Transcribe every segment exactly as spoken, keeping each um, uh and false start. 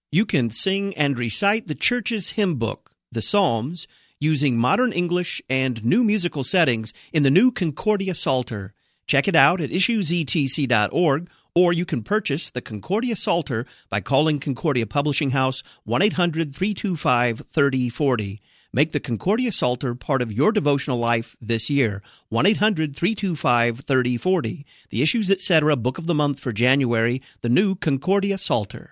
You can sing and recite the church's hymn book, the Psalms, using modern English and new musical settings in the new Concordia Psalter. Check it out at issues e t c dot org, or you can purchase the Concordia Psalter by calling Concordia Publishing House one eight hundred three two five three oh four oh. Make the Concordia Psalter part of your devotional life this year. one eight hundred three two five three oh four oh. The Issues Etc. Book of the Month for January, the new Concordia Psalter.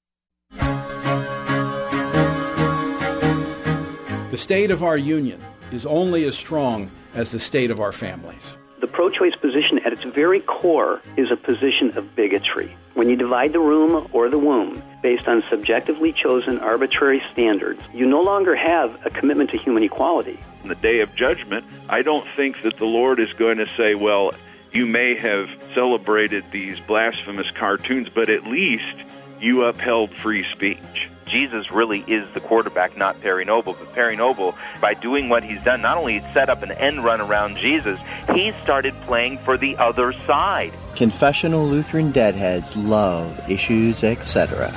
The state of our union is only as strong as the state of our families. The pro-choice position at its very core is a position of bigotry. When you divide the room or the womb based on subjectively chosen arbitrary standards, you no longer have a commitment to human equality. On the day of judgment, I don't think that the Lord is going to say, well, you may have celebrated these blasphemous cartoons, but at least you upheld free speech. Jesus really is the quarterback, not Perry Noble. But Perry Noble, by doing what he's done, not only set up an end run around Jesus, he started playing for the other side. Confessional Lutheran Deadheads love Issues Etc.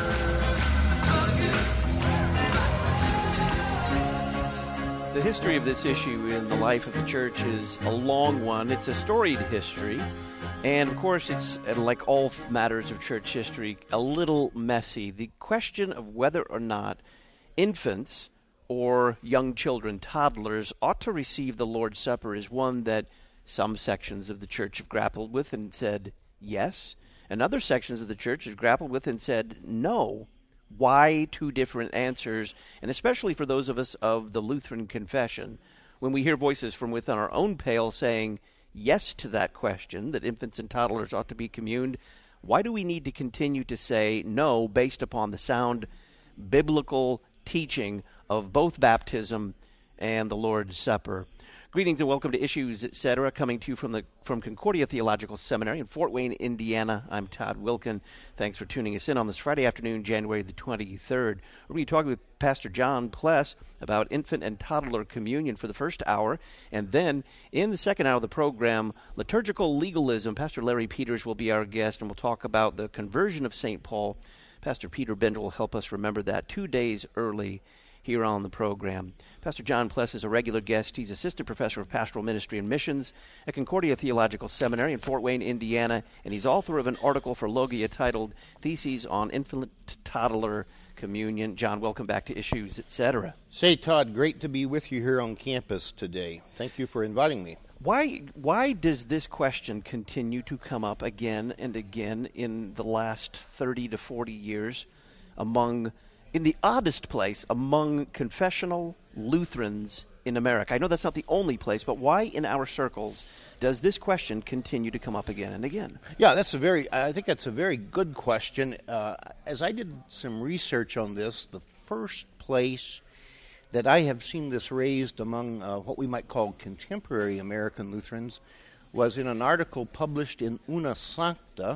The history of this issue in the life of the church is a long one. It's a storied history. And, of course, it's, like all matters of church history, a little messy. The question of whether or not infants or young children, toddlers, ought to receive the Lord's Supper is one that some sections of the church have grappled with and said yes, and other sections of the church have grappled with and said no. Why two different answers? And especially for those of us of the Lutheran confession, when we hear voices from within our own pale saying yes to that question, that infants and toddlers ought to be communed, why do we need to continue to say no based upon the sound biblical teaching of both baptism and the Lord's Supper? Greetings and welcome to Issues Etc., coming to you from the from Concordia Theological Seminary in Fort Wayne, Indiana. I'm Todd Wilkin. Thanks for tuning us in on this Friday afternoon, January the twenty-third. We're going to be talking with Pastor John Pless about infant and toddler communion for the first hour, and then in the second hour of the program, liturgical legalism. Pastor Larry Peters will be our guest, and we'll talk about the conversion of Saint Paul. Pastor Peter Bender will help us remember that two days early here on the program. Pastor John Pless is a regular guest. He's assistant professor of pastoral ministry and missions at Concordia Theological Seminary in Fort Wayne, Indiana, and he's author of an article for Logia titled Theses on Infant Toddler Communion. John, welcome back to Issues Etc. Say, Todd, great to be with you here on campus today. Thank you for inviting me. Why why does this question continue to come up again and again in the last thirty to forty years among in the oddest place among confessional Lutherans in America? I know that's not the only place, but why in our circles does this question continue to come up again and again? Yeah, that's a very, I think that's a very good question. Uh, as I did some research on this, the first place that I have seen this raised among uh, what we might call contemporary American Lutherans was in an article published in Una Sancta,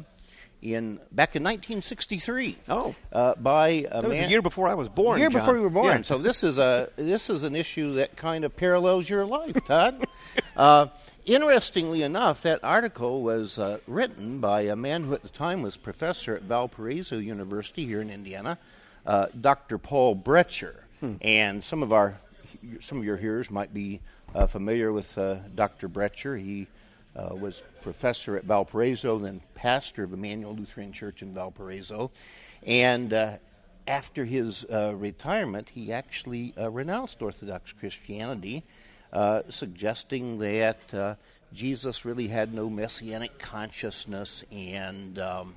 In back in nineteen sixty-three, oh, uh, by a that was man, the year before I was born. Year John. before you were born. Yeah. So this is a this is an issue that kind of parallels your life, Todd. uh, interestingly enough, that article was uh, written by a man who at the time was professor at Valparaiso University here in Indiana, uh, Doctor Paul Brecher, hmm. and some of our some of your hearers might be uh, familiar with uh, Doctor Brecher. He Uh, was professor at Valparaiso, then pastor of Emmanuel Lutheran Church in Valparaiso. And uh, after his uh, retirement, he actually uh, renounced Orthodox Christianity, uh, suggesting that uh, Jesus really had no messianic consciousness, and um,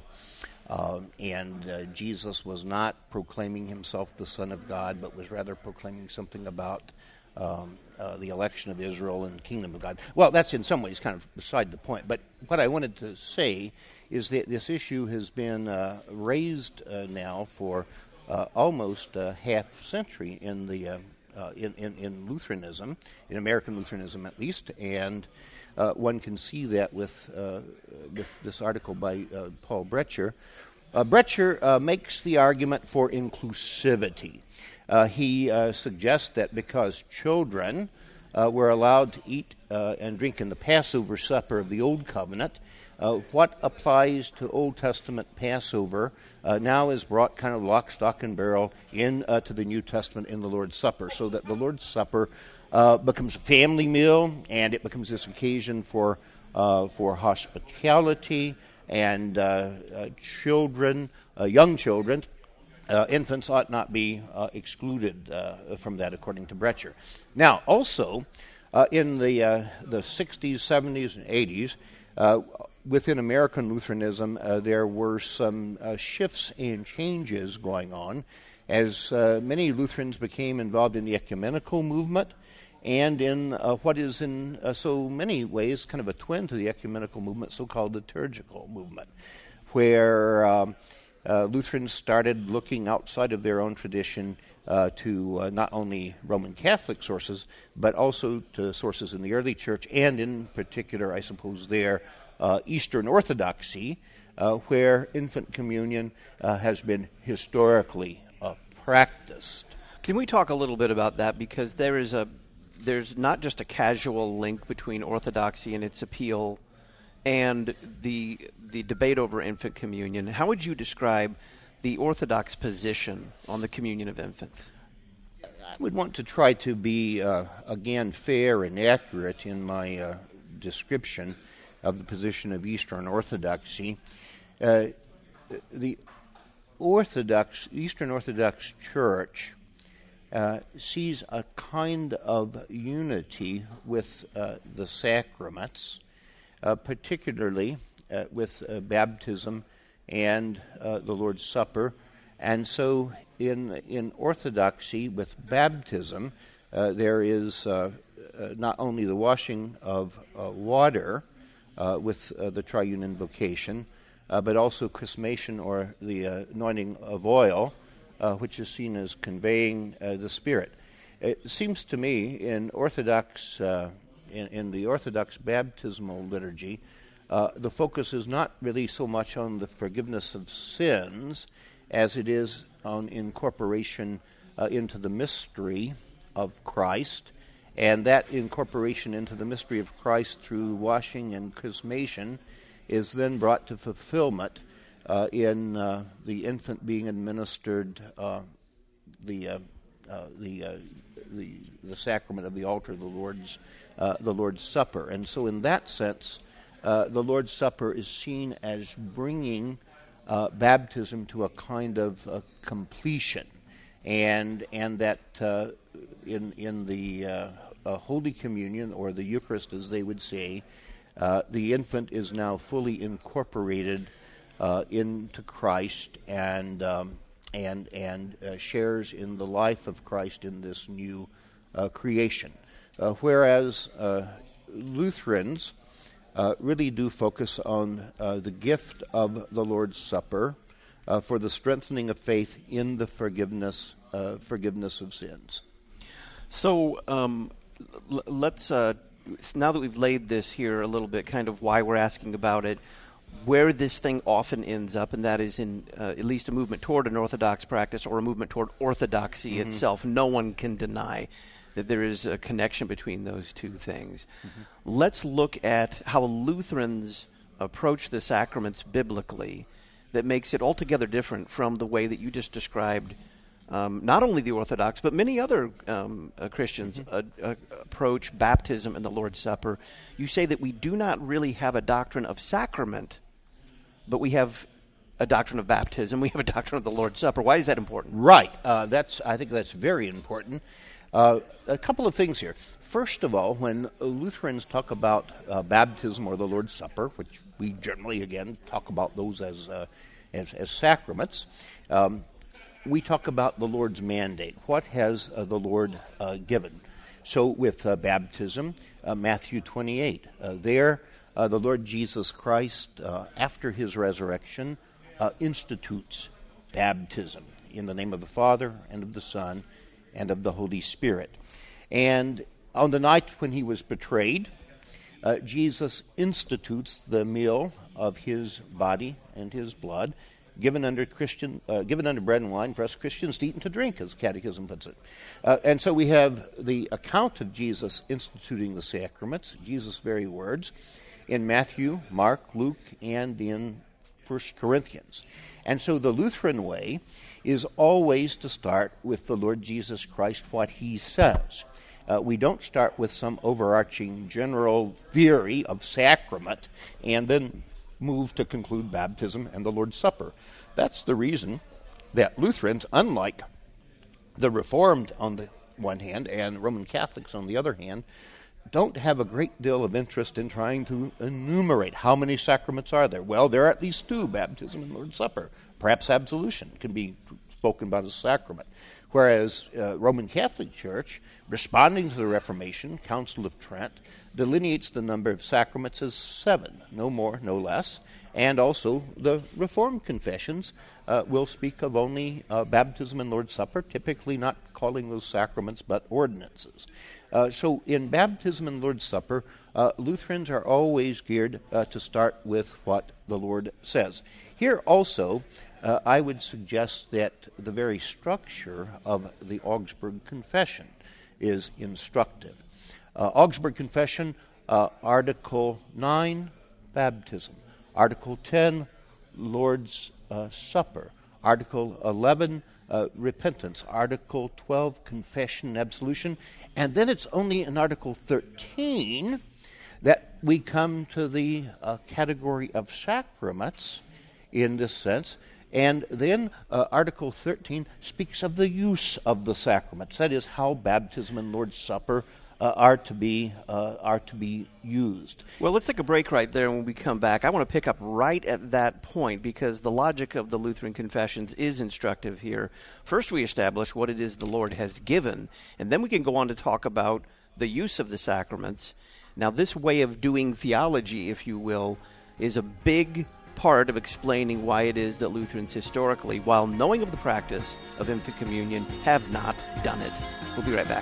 uh, and uh, Jesus was not proclaiming himself the Son of God, but was rather proclaiming something about Um, uh, the election of Israel and the kingdom of God. Well, that's in some ways kind of beside the point. But what I wanted to say is that this issue has been uh, raised uh, now for uh, almost a half century in the uh, uh, in, in, in Lutheranism, in American Lutheranism at least, and uh, one can see that with uh, with this article by uh, Paul Brecher. Uh, Brecher uh, makes the argument for inclusivity. Uh, he uh, suggests that because children uh, were allowed to eat uh, and drink in the Passover supper of the Old Covenant, uh, what applies to Old Testament Passover uh, now is brought kind of lock, stock, and barrel in uh, to the New Testament in the Lord's Supper, so that the Lord's Supper uh, becomes a family meal, and it becomes this occasion for uh, for hospitality, and uh, uh, children, uh, young children, uh, infants ought not be uh, excluded uh, from that, according to Brecher. Now, also, uh, in the uh, the sixties, seventies, and eighties, uh, within American Lutheranism, uh, there were some uh, shifts and changes going on, as uh, many Lutherans became involved in the ecumenical movement, and in uh, what is in uh, so many ways kind of a twin to the ecumenical movement, so-called liturgical movement, where um, uh, Lutherans started looking outside of their own tradition uh, to uh, not only Roman Catholic sources, but also to sources in the early church, and in particular, I suppose, their uh, Eastern Orthodoxy, uh, where infant communion uh, has been historically uh, practiced. Can we talk a little bit about that? Because there is a There's not just a casual link between orthodoxy and its appeal and the the debate over infant communion. How would you describe the Orthodox position on the communion of infants? I would want to try to be, uh, again, fair and accurate in my uh, description of the position of Eastern Orthodoxy. Uh, the Orthodox, Eastern Orthodox Church Uh, sees a kind of unity with uh, the sacraments, uh, particularly uh, with uh, baptism and uh, the Lord's Supper. And so in in Orthodoxy, with baptism, uh, there is uh, uh, not only the washing of uh, water uh, with uh, the triune invocation, uh, but also chrismation, or the uh, anointing of oil, Uh, which is seen as conveying uh, the Spirit. It seems to me in Orthodox, uh, in, in the Orthodox baptismal liturgy, uh, the focus is not really so much on the forgiveness of sins as it is on incorporation uh, into the mystery of Christ, and that incorporation into the mystery of Christ through washing and chrismation is then brought to fulfillment Uh, in uh, the infant being administered uh, the, uh, uh, the, uh, the the sacrament of the altar, the Lord's uh, the Lord's Supper, and so in that sense, uh, the Lord's Supper is seen as bringing uh, baptism to a kind of uh, completion, and and that uh, in in the uh, uh, Holy Communion, or the Eucharist, as they would say, uh, the infant is now fully incorporated Uh, into Christ, and um, and and uh, shares in the life of Christ in this new uh, creation. Uh, whereas uh, Lutherans uh, really do focus on uh, the gift of the Lord's Supper uh, for the strengthening of faith in the forgiveness uh, forgiveness of sins. So um, l- let's uh, now that we've laid this here a little bit, kind of why we're asking about it, where this thing often ends up, and that is in uh, at least a movement toward an Orthodox practice or a movement toward orthodoxy mm-hmm. itself. No one can deny that there is a connection between those two things. Mm-hmm. Let's look at how Lutherans approach the sacraments biblically that makes it altogether different from the way that you just described um, not only the Orthodox, but many other um, uh, Christians mm-hmm. uh, uh, approach baptism and the Lord's Supper. You say that we do not really have a doctrine of sacrament, but we have a doctrine of baptism. We have a doctrine of the Lord's Supper. Why is that important? Right. Uh, that's I think that's very important. Uh, a couple of things here. First of all, when Lutherans talk about uh, baptism or the Lord's Supper, which we generally, again, talk about those as uh, as, as sacraments, um, we talk about the Lord's mandate. What has uh, the Lord uh, given? So with uh, baptism, uh, Matthew twenty-eight, uh, there uh, the Lord Jesus Christ, uh, after his resurrection, uh, institutes baptism in the name of the Father and of the Son and of the Holy Spirit. And on the night when he was betrayed, uh, Jesus institutes the meal of his body and his blood, given under Christian, uh, given under bread and wine for us Christians to eat and to drink, as Catechism puts it. Uh, and so we have the account of Jesus instituting the sacraments, Jesus' very words, in Matthew, Mark, Luke, and in First Corinthians. And so the Lutheran way is always to start with the Lord Jesus Christ, what he says. Uh, we don't start with some overarching general theory of sacrament and then move to conclude baptism and the Lord's Supper. That's the reason that Lutherans, unlike the Reformed on the one hand and Roman Catholics on the other hand, don't have a great deal of interest in trying to enumerate how many sacraments are there. Well, there are at least two, baptism and Lord's Supper. Perhaps absolution can be spoken about as sacrament. Whereas uh, Roman Catholic Church, responding to the Reformation, Council of Trent, delineates the number of sacraments as seven, no more, no less. And also the Reformed confessions uh, will speak of only uh, baptism and Lord's Supper, typically not calling those sacraments but ordinances. Uh, so in baptism and Lord's Supper, uh, Lutherans are always geared uh, to start with what the Lord says. Here also, uh, I would suggest that the very structure of the Augsburg Confession is instructive. Uh, Augsburg Confession, uh, Article nine, baptism. Article ten, Lord's uh, Supper. Article eleven, uh, repentance. Article twelve, confession and absolution. And then it's only in Article thirteen that we come to the uh, category of sacraments in this sense. And then uh, Article thirteen speaks of the use of the sacraments. That is, how baptism and Lord's Supper uh, are to be uh, are to be used. Well, let's take a break right there, and when we come back, I want to pick up right at that point because the logic of the Lutheran confessions is instructive here. First, we establish what it is the Lord has given, and then we can go on to talk about the use of the sacraments. Now, this way of doing theology, if you will, is a big part of explaining why it is that Lutherans historically, while knowing of the practice of infant communion, have not done it. We'll be right back.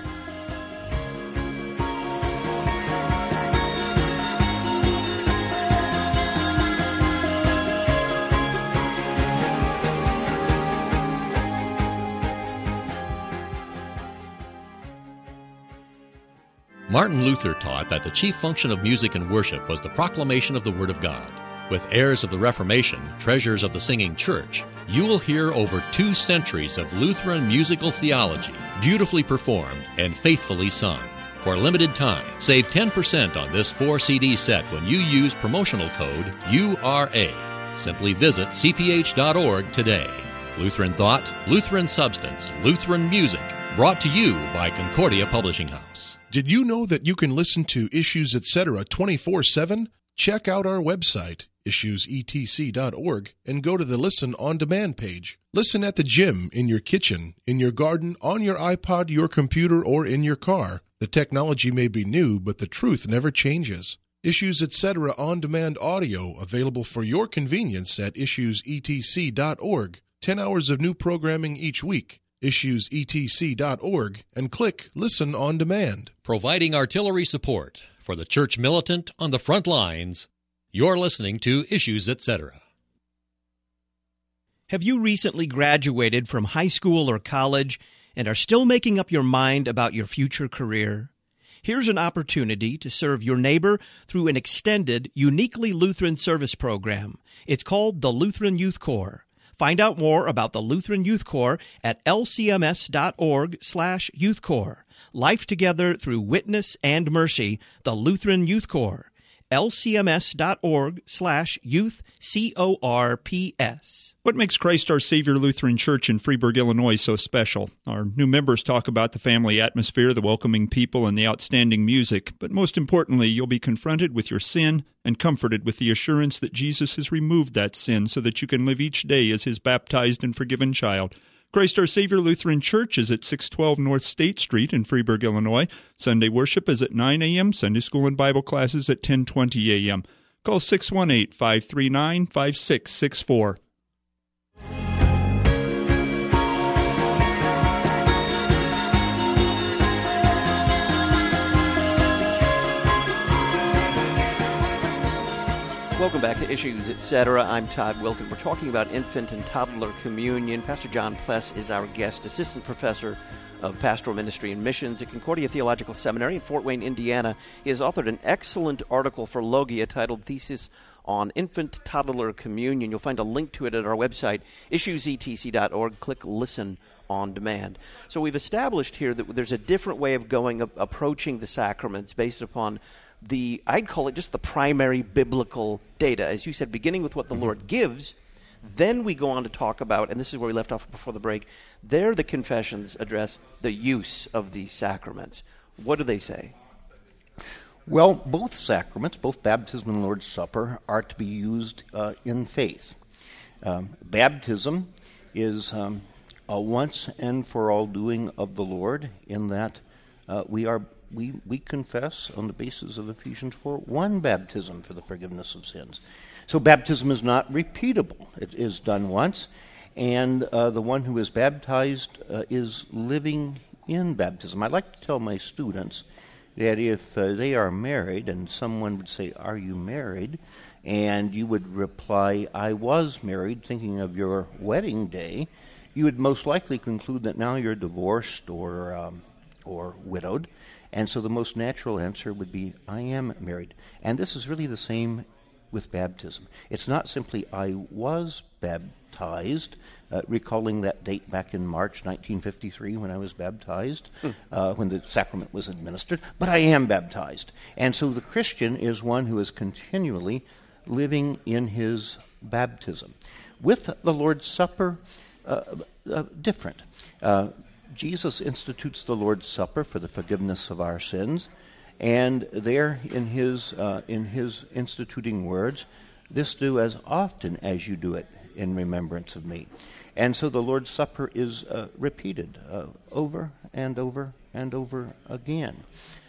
Martin Luther taught that the chief function of music and worship was the proclamation of the Word of God. With heirs of the Reformation, treasures of the singing church, you will hear over two centuries of Lutheran musical theology, beautifully performed and faithfully sung. For a limited time, save ten percent on this four C D set when you use promotional code U R A. Simply visit c p h dot org today. Lutheran Thought, Lutheran Substance, Lutheran Music, brought to you by Concordia Publishing House. Did you know that you can listen to Issues Etc. twenty-four seven? Check out our website, issues e t c dot org, and go to the Listen on Demand page. Listen at the gym, in your kitchen, in your garden, on your iPod, your computer, or in your car. The technology may be new, but the truth never changes. Issues Etc. On Demand audio available for your convenience at issues e t c dot org. Ten hours of new programming each week. issues e t c dot org and click Listen on Demand. Providing artillery support for the church militant on the front lines. You're listening to Issues Etc. Have you recently graduated from high school or college and are still making up your mind about your future career? Here's an opportunity to serve your neighbor through an extended, uniquely Lutheran service program. It's called the Lutheran Youth Corps. Find out more about the Lutheran Youth Corps at l c m s dot org slash youth corps. Life together through witness and mercy, the Lutheran Youth Corps. l c m s dot org slash youth, C O R P S. What makes Christ Our Savior Lutheran Church in Freeburg, Illinois so special? Our new members talk about the family atmosphere, the welcoming people, and the outstanding music. But most importantly, you'll be confronted with your sin and comforted with the assurance that Jesus has removed that sin so that you can live each day as His baptized and forgiven child. Christ Our Savior Lutheran Church is at six twelve North State Street in Freeburg, Illinois. Sunday worship is at nine a.m., Sunday school and Bible classes at ten twenty a.m. Call six one eight, five three nine, five six six four. Well, Welcome back to Issues, et cetera. I'm Todd Wilkin. We're talking about infant and toddler communion. Pastor John Pless is our guest, assistant professor of pastoral ministry and missions at Concordia Theological Seminary in Fort Wayne, Indiana. He has authored an excellent article for Logia titled Thesis on Infant Toddler Communion. You'll find a link to it at our website, issues e t c dot org. Click Listen on Demand. So we've established here that there's a different way of going, of approaching the sacraments based upon the, I'd call it just the primary biblical data. As you said, beginning with what the mm-hmm. Lord gives, then we go on to talk about, and this is where we left off before the break, there the confessions address the use of these sacraments. What do they say? Well, both sacraments, both baptism and Lord's Supper, are to be used uh, in faith. Um, baptism is um, a once and for all doing of the Lord, in that uh, we are we we confess on the basis of Ephesians four one baptism for the forgiveness of sins. So baptism is not repeatable. It is done once, and uh, the one who is baptized uh, is living in baptism. I like to tell my students that if uh, they are married and someone would say, "Are you married?" and you would reply, "I was married," thinking of your wedding day, you would most likely conclude that now you're divorced or um, or widowed. And so the most natural answer would be, "I am married." And this is really the same with baptism. It's not simply "I was baptized," uh, recalling that date back in March nineteen fifty-three when I was baptized, hmm. uh, when the sacrament was administered, but I am baptized. And so the Christian is one who is continually living in his baptism. With the Lord's Supper, uh, uh, different. Uh, Jesus institutes the Lord's Supper for the forgiveness of our sins, and there in his uh, in his instituting words, "This do as often as you do it in remembrance of me." And so the Lord's Supper is uh, repeated uh, over and over and over again,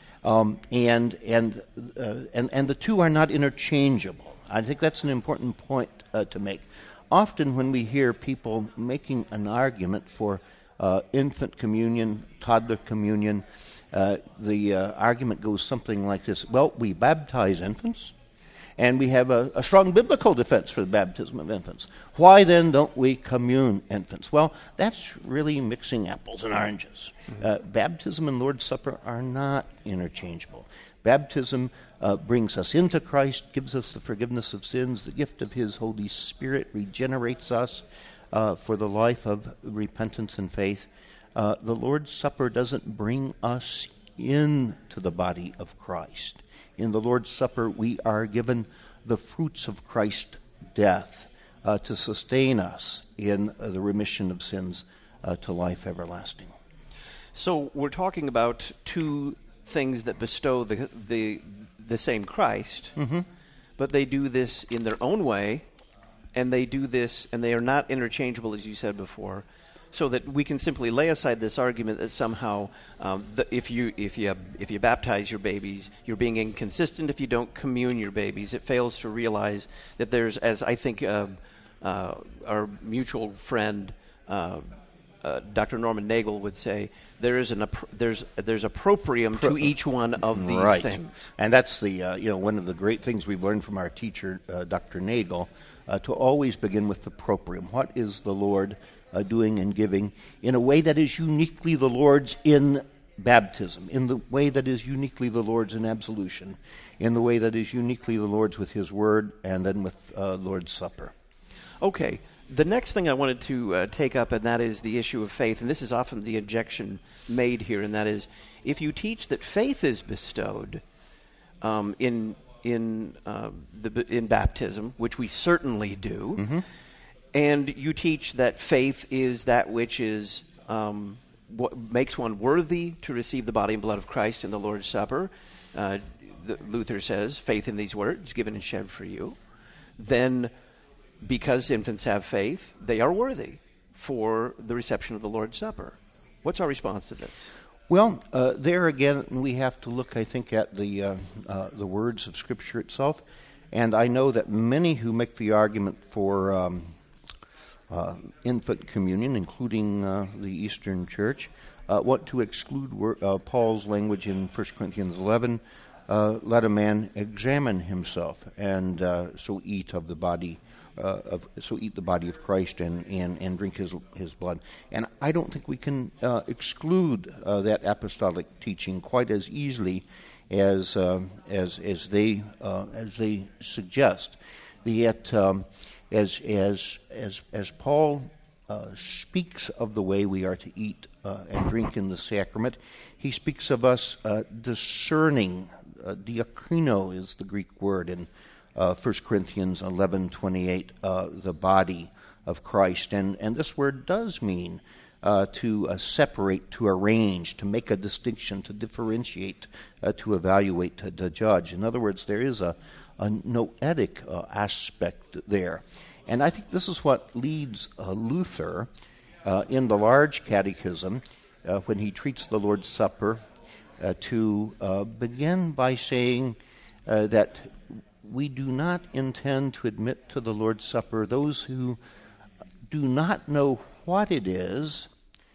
um, and and uh, and and the two are not interchangeable. I think that's an important point uh, to make. Often when we hear people making an argument for uh, infant communion, toddler communion, uh, the uh, argument goes something like this: well, we baptize infants, and we have a, a strong biblical defense for the baptism of infants. Why then don't we commune infants? Well, that's really mixing apples and oranges. Mm-hmm. Uh, baptism and Lord's Supper are not interchangeable. Baptism uh, brings us into Christ, gives us the forgiveness of sins, the gift of His Holy Spirit, regenerates us uh, for the life of repentance and faith. Uh, the Lord's Supper doesn't bring us into the body of Christ. In the Lord's Supper, we are given the fruits of Christ's death uh, to sustain us in uh, the remission of sins uh, to life everlasting. So we're talking about two things that bestow the the, the same Christ, mm-hmm. but they do this in their own way, and they do this, and they are not interchangeable, as you said before, so that we can simply lay aside this argument that somehow um, the, if you if you if you baptize your babies, you're being inconsistent if you don't commune your babies. It fails to realize that there's, as I think uh, uh, our mutual friend uh, uh, Doctor Norman Nagel would say, there is an there's there's a proprium to each one of these right. things, and that's the uh, you know one of the great things we've learned from our teacher, uh, Doctor Nagel, uh, to always begin with the proprium. What is the Lord Uh, doing and giving in a way that is uniquely the Lord's in baptism, in the way that is uniquely the Lord's in absolution, in the way that is uniquely the Lord's with His Word, and then with uh, Lord's Supper. Okay. The next thing I wanted to uh, take up, and that is the issue of faith, and this is often the objection made here, and that is, if you teach that faith is bestowed um, in in uh, the in baptism, which we certainly do, mm-hmm. and you teach that faith is that which is um, what makes one worthy to receive the body and blood of Christ in the Lord's Supper. Uh, the, Luther says, faith in these words, given and shed for you. Then, because infants have faith, they are worthy for the reception of the Lord's Supper. What's our response to this? Well, uh, there again, we have to look, I think, at the uh, uh, the words of Scripture itself. And I know that many who make the argument for Um, Uh, infant communion, including uh, the Eastern Church, uh, want to exclude wor- uh, Paul's language in First Corinthians eleven uh, let a man examine himself, and uh, so eat of the body uh, of so eat the body of Christ and, and, and drink his his blood. And I don't think we can uh, exclude uh, that apostolic teaching quite as easily as uh, as as they uh, as they suggest. Yet, um, as as as as Paul uh, speaks of the way we are to eat uh, and drink in the sacrament, he speaks of us uh, discerning. Uh, diakrino is the Greek word in uh, First Corinthians eleven twenty-eight, uh, the body of Christ, and and this word does mean uh, to uh, separate, to arrange, to make a distinction, to differentiate, uh, to evaluate, to, to judge. In other words, there is a a noetic uh, aspect there. And I think this is what leads uh, Luther uh, in the large catechism, uh, when he treats the Lord's Supper, uh, to uh, begin by saying uh, that we do not intend to admit to the Lord's Supper those who do not know what it is,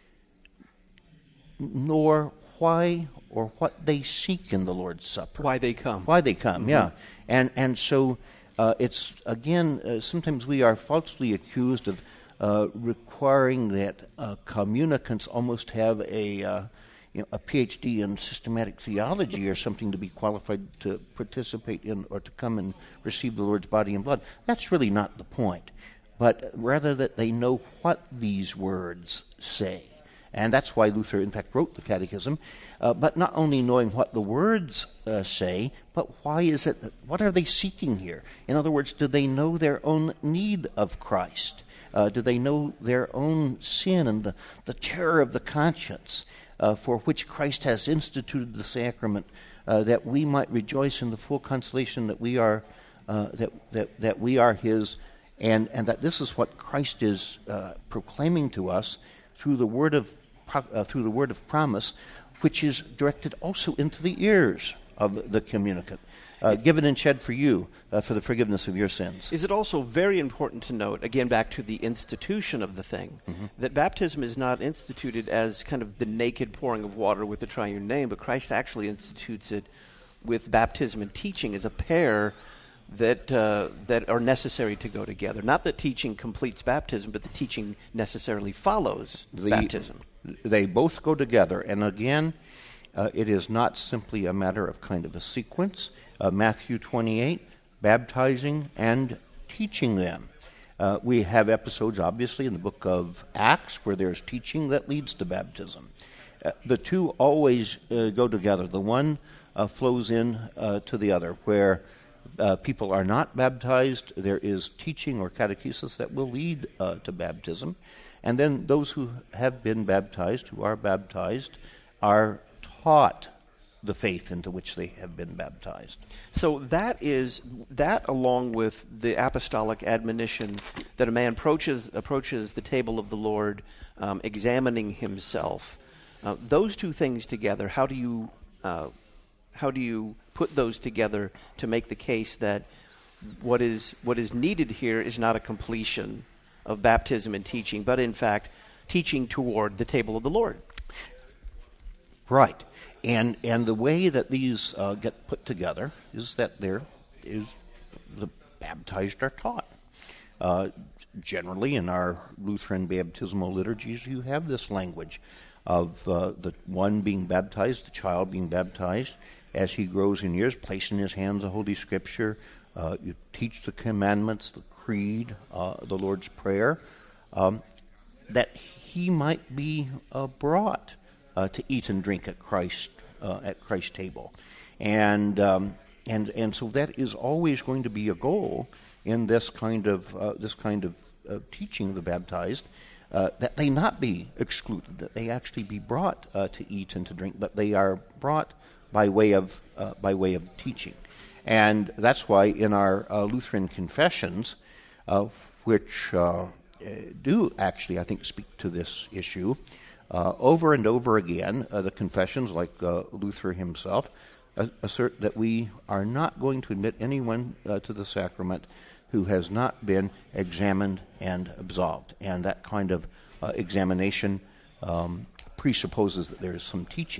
nor why or what they seek in the Lord's Supper. Why they come. Why they come, mm-hmm. yeah. And and so uh, it's, again, uh, sometimes we are falsely accused of uh, requiring that uh, communicants almost have a, uh, you know, a P H D in systematic theology or something to be qualified to participate in or to come and receive the Lord's body and blood. That's really not the point, but rather that they know what these words say. And that's why Luther, in fact, wrote the Catechism. Uh, but not only knowing what the words uh, say, but why is it, that, what are they seeking here? In other words, do they know their own need of Christ? Uh, do they know their own sin and the, the terror of the conscience uh, for which Christ has instituted the sacrament, uh, that we might rejoice in the full consolation that we are uh, that, that, that we are His, and, and that this is what Christ is uh, proclaiming to us through the word of Uh, through the word of promise, which is directed also into the ears of the communicant, uh, given and shed for you uh, for the forgiveness of your sins. Is it also very important to note, again back to the institution of the thing, mm-hmm. that baptism is not instituted as kind of the naked pouring of water with the triune name, but Christ actually institutes it with baptism and teaching as a pair that uh, that are necessary to go together. Not that teaching completes baptism, but the teaching necessarily follows the, baptism. They both go together, and again, uh, it is not simply a matter of kind of a sequence. Uh, Matthew twenty-eight, baptizing and teaching them. Uh, we have episodes, obviously, in the book of Acts where there's teaching that leads to baptism. Uh, the two always uh, go together. The one uh, flows in uh, to the other. Where uh, people are not baptized, there is teaching or catechesis that will lead uh, to baptism. And then those who have been baptized, who are baptized, are taught the faith into which they have been baptized. So that is, that along with the apostolic admonition that a man approaches approaches the table of the Lord, um, examining himself, uh, those two things together, how do you uh, how do you put those together to make the case that what is what is needed here is not a completion of baptism and teaching, but in fact teaching toward the table of the Lord? Right. And and the way that these uh, get put together is that there is the baptized are taught. Uh, generally, in our Lutheran baptismal liturgies, you have this language of uh, the one being baptized, the child being baptized, as he grows in years, placing in his hands the Holy Scripture. Uh, you teach the commandments, the creed, uh, the Lord's Prayer, um, that he might be uh, brought Uh, to eat and drink at Christ uh, at Christ's table, and um, and and so that is always going to be a goal in this kind of uh, this kind of uh, teaching the baptized, uh, that they not be excluded, that they actually be brought uh, to eat and to drink, but they are brought by way of uh, by way of teaching, and that's why in our uh, Lutheran confessions, uh, which uh, do actually I think speak to this issue. Uh, over and over again, uh, the confessions, like uh, Luther himself, uh, assert that we are not going to admit anyone uh, to the sacrament who has not been examined and absolved. And that kind of uh, examination um, presupposes that there is some teaching.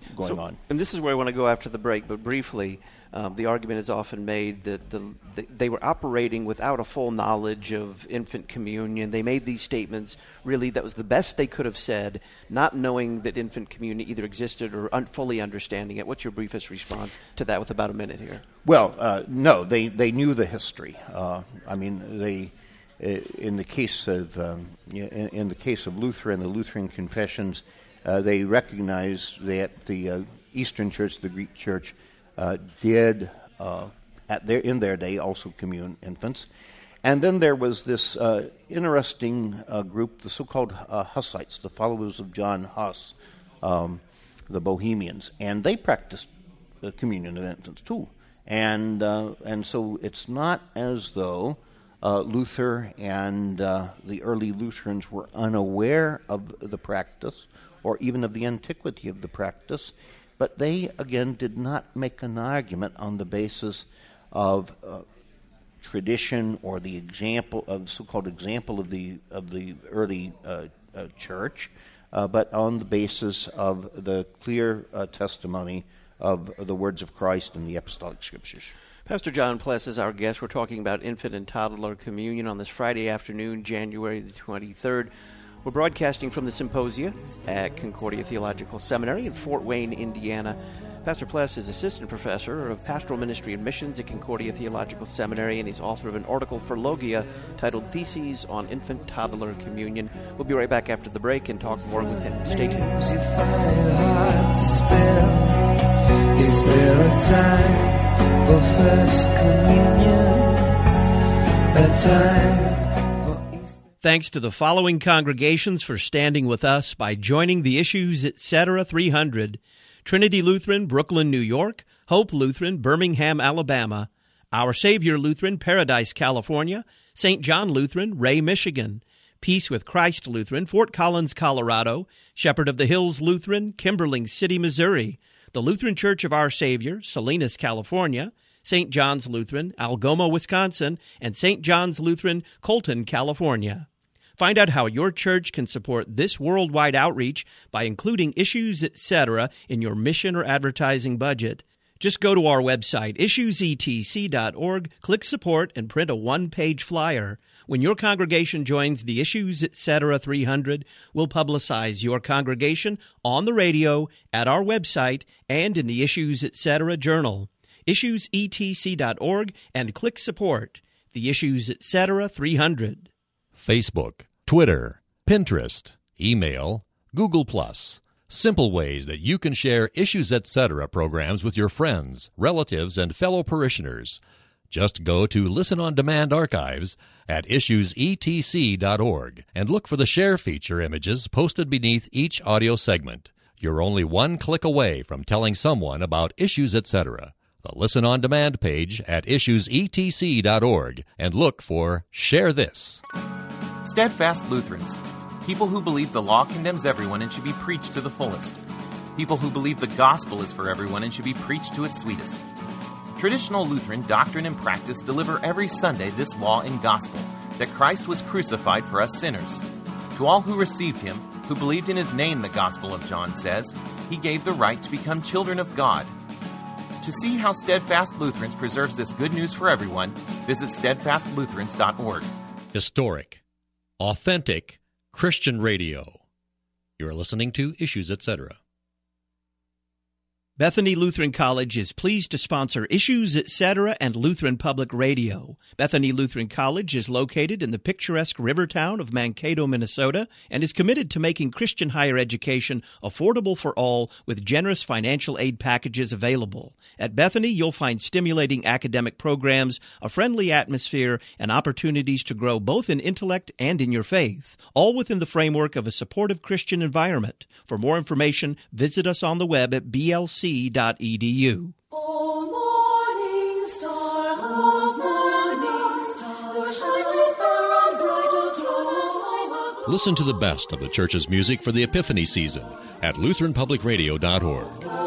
going so, on. And this is where I want to go after the break, but briefly, um, the argument is often made that the, the, they were operating without a full knowledge of infant communion. They made these statements, really, that was the best they could have said, not knowing that infant communion either existed or un- fully understanding it. What's your briefest response to that with about a minute here? Well, uh, no, they, they knew the history. Uh, I mean, they... In the case of um, in, in the case of Luther and the Lutheran confessions, uh, they recognized that the uh, Eastern Church, the Greek Church, uh, did uh, at their in their day also commune infants, and then there was this uh, interesting uh, group, the so-called uh, Hussites, the followers of John Huss, um, the Bohemians, and they practiced the communion of infants too, and uh, and so it's not as though Uh, Luther and uh, the early Lutherans were unaware of the practice or even of the antiquity of the practice, but they, again, did not make an argument on the basis of uh, tradition or the example of so-called example of the of the early uh, uh, church, uh, but on the basis of the clear uh, testimony of the words of Christ and the apostolic scriptures. Pastor John Pless is our guest. We're talking about infant and toddler communion on this Friday afternoon, January the twenty-third. We're broadcasting from the Symposia at Concordia Theological Seminary in Fort Wayne, Indiana. Pastor Pless is assistant professor of pastoral ministry and missions at Concordia Theological Seminary, and he's author of an article for Logia titled Theses on Infant Toddler Communion. We'll be right back after the break and talk more with him. Stay tuned. Is there a time for first communion? A time for Easter? Thanks to the following congregations for standing with us by joining the Issues Etc. three hundred. Trinity Lutheran, Brooklyn, New York; Hope Lutheran, Birmingham, Alabama; Our Savior Lutheran, Paradise, California; Saint John Lutheran, Ray, Michigan; Peace with Christ Lutheran, Fort Collins, Colorado; Shepherd of the Hills Lutheran, Kimberling City, Missouri; the Lutheran Church of Our Savior, Salinas, California; Saint John's Lutheran, Algoma, Wisconsin; and Saint John's Lutheran, Colton, California. Find out how your church can support this worldwide outreach by including Issues Etc. in your mission or advertising budget. Just go to our website, issues e t c dot org, click Support, and print a one-page flyer. When your congregation joins the Issues Etc. three hundred, we'll publicize your congregation on the radio, at our website, and in the Issues Etc. journal. issues e t c dot org and click Support. The Issues Etc. three hundred. Facebook, Twitter, Pinterest, email, Google Plus. Simple ways that you can share Issues Etc. programs with your friends, relatives, and fellow parishioners. Just go to Listen on Demand archives at issues e t c dot org and look for the share feature images posted beneath each audio segment. You're only one click away from telling someone about Issues Etc. The Listen on Demand page at issues e t c dot org and look for Share This. Steadfast Lutherans, people who believe the law condemns everyone and should be preached to the fullest. People who believe the gospel is for everyone and should be preached to its sweetest. Traditional Lutheran doctrine and practice deliver every Sunday this law and gospel, that Christ was crucified for us sinners. To all who received him, who believed in his name, the Gospel of John says, he gave the right to become children of God. To see how Steadfast Lutherans preserves this good news for everyone, visit steadfast lutherans dot org. Historic, authentic Christian radio. You're listening to Issues Etc. Bethany Lutheran College is pleased to sponsor Issues Etc. and Lutheran Public Radio. Bethany Lutheran College is located in the picturesque river town of Mankato, Minnesota, and is committed to making Christian higher education affordable for all with generous financial aid packages available. At Bethany, you'll find stimulating academic programs, a friendly atmosphere, and opportunities to grow both in intellect and in your faith, all within the framework of a supportive Christian environment. For more information, visit us on the web at b l c dot e d u. Oh, morning star, oh, morning star, shine bright above. Listen to the best of the church's music for the Epiphany season at lutheran public radio dot org.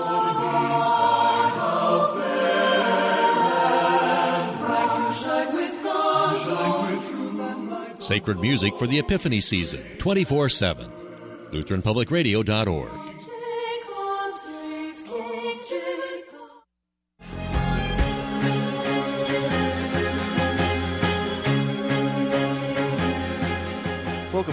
Sacred music for the Epiphany season, twenty-four seven. lutheran public radio dot org.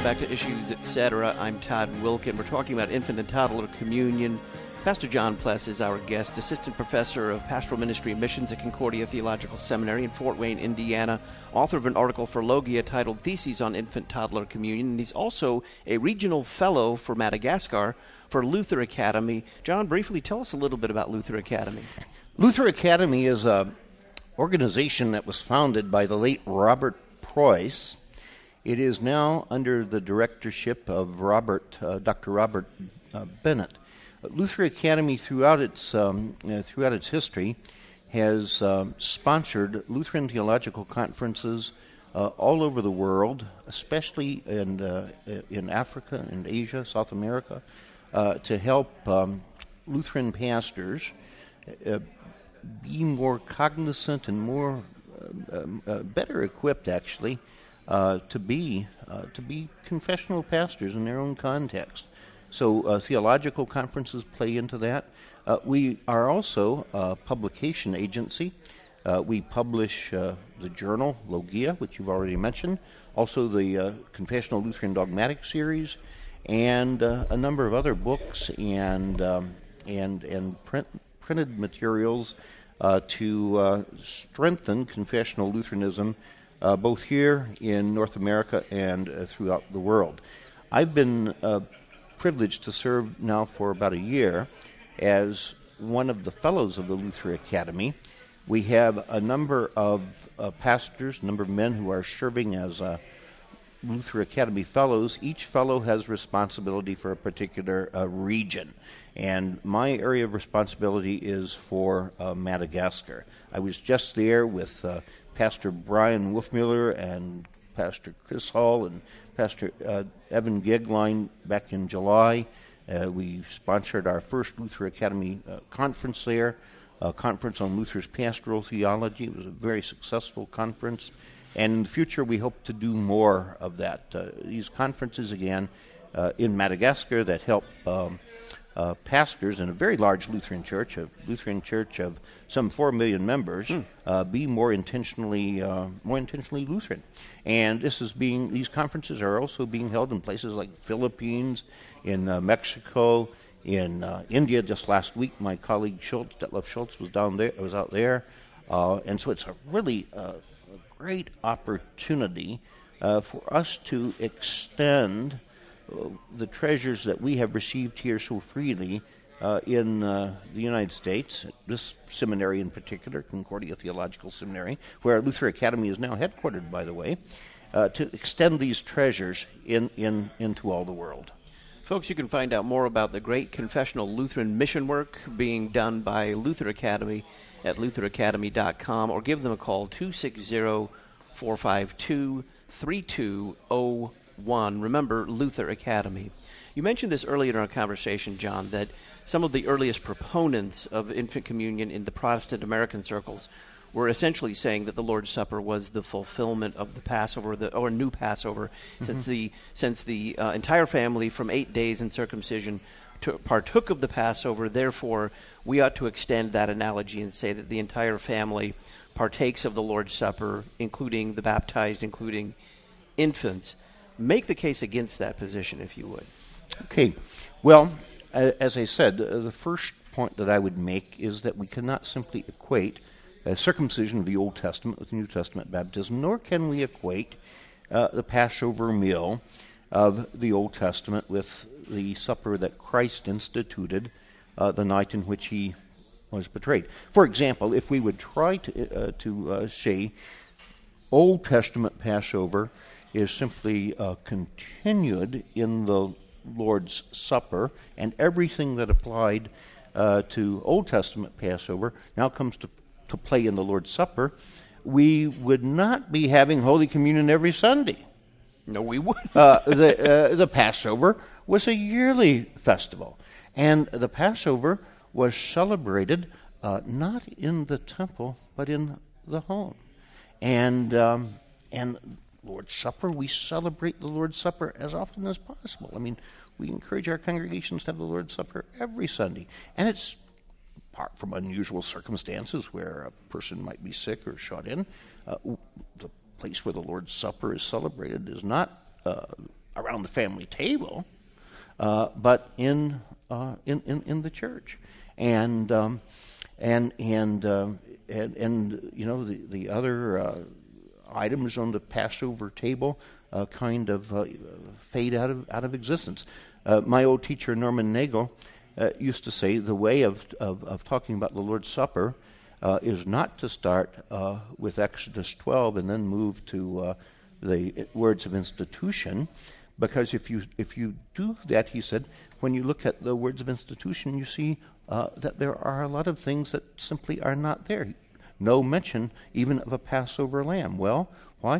Welcome back to Issues, et cetera. I'm Todd Wilkin. We're talking about infant and toddler communion. Pastor John Pless is our guest, assistant professor of pastoral ministry and missions at Concordia Theological Seminary in Fort Wayne, Indiana, author of an article for Logia titled Theses on Infant-Toddler Communion, and he's also a regional fellow for Madagascar for Luther Academy. John, briefly tell us a little bit about Luther Academy. Luther Academy is an organization that was founded by the late Robert Preuss. It is now under the directorship of Robert, uh, Doctor Robert uh, Bennett. Luther Academy, throughout its um, uh, throughout its history, has um, sponsored Lutheran theological conferences uh, all over the world, especially in uh, in Africa and Asia, South America, uh, to help um, Lutheran pastors uh, be more cognizant and more uh, uh, better equipped, actually, uh, to be uh, to be confessional pastors in their own context. So uh, theological conferences play into that. Uh, we are also a publication agency. Uh, we publish uh, the journal, Logia, which you've already mentioned, also the uh, Confessional Lutheran Dogmatic Series, and uh, a number of other books and um, and and print, printed materials uh, to uh, strengthen confessional Lutheranism, uh, both here in North America and uh, throughout the world. I've been uh, privileged to serve now for about a year as one of the fellows of the Luther Academy. We have a number of uh, pastors, a number of men who are serving as uh, Luther Academy fellows. Each fellow has responsibility for a particular uh, region, and my area of responsibility is for uh, Madagascar. I was just there with uh, Pastor Brian Wolfmuller and Pastor Chris Hall and Pastor uh, Evan Gegline back in July. Uh, we sponsored our first Luther Academy uh, conference there, a conference on Luther's pastoral theology. It was a very successful conference, and in the future we hope to do more of that. Uh, these conferences, again, uh, in Madagascar that help um, uh, pastors in a very large Lutheran church, a Lutheran church of some four million members, hmm. uh, be more intentionally, uh, more intentionally Lutheran. And this is being; these conferences are also being held in places like Philippines, in uh, Mexico, in uh, India. Just last week, my colleague Schultz, Detlef Schultz, was down there. Was out there, uh, and so it's a really uh, a great opportunity uh, for us to extend uh, the treasures that we have received here so freely uh, in uh, the United States. This seminary in particular, Concordia Theological Seminary, where Luther Academy is now headquartered, by the way, uh, to extend these treasures in, in into all the world. Folks, you can find out more about the great confessional Lutheran mission work being done by Luther Academy at luther academy dot com, or give them a call, two six zero, four five two, three two zero one. Remember, Luther Academy. You mentioned this earlier in our conversation, John, that some of the earliest proponents of infant communion in the Protestant American circles were essentially saying that the Lord's Supper was the fulfillment of the Passover, the, or new Passover, mm-hmm. since the since the uh, entire family from eight days in circumcision to, partook of the Passover. Therefore, we ought to extend that analogy and say that the entire family partakes of the Lord's Supper, including the baptized, including infants. Make the case against that position, if you would. Okay. Well, uh, as I said, uh, the first point that I would make is that we cannot simply equate Uh, circumcision of the Old Testament with New Testament baptism, nor can we equate uh, the Passover meal of the Old Testament with the supper that Christ instituted uh, the night in which he was betrayed. For example, if we would try to, uh, to uh, say Old Testament Passover is simply uh, continued in the Lord's Supper, and everything that applied uh, to Old Testament Passover now comes to to play in the Lord's Supper, we would not be having Holy Communion every Sunday. No, we wouldn't. uh, the, uh, the Passover was a yearly festival, and the Passover was celebrated uh, not in the temple, but in the home. And um, and Lord's Supper, we celebrate the Lord's Supper as often as possible. I mean, we encourage our congregations to have the Lord's Supper every Sunday, and it's apart from unusual circumstances where a person might be sick or shut in, uh, the place where the Lord's Supper is celebrated is not uh, around the family table, uh, but in, uh, in in in the church, and um, and and, uh, and and you know the the other uh, items on the Passover table uh, kind of uh, fade out of out of existence. Uh, my old teacher Norman Nagel uh, used to say the way of of, of talking about the Lord's Supper uh, is not to start uh, with Exodus twelve and then move to uh, the words of institution, because if you if you do that, he said, when you look at the words of institution, you see uh, that there are a lot of things that simply are not there. No mention even of a Passover lamb. Well, why?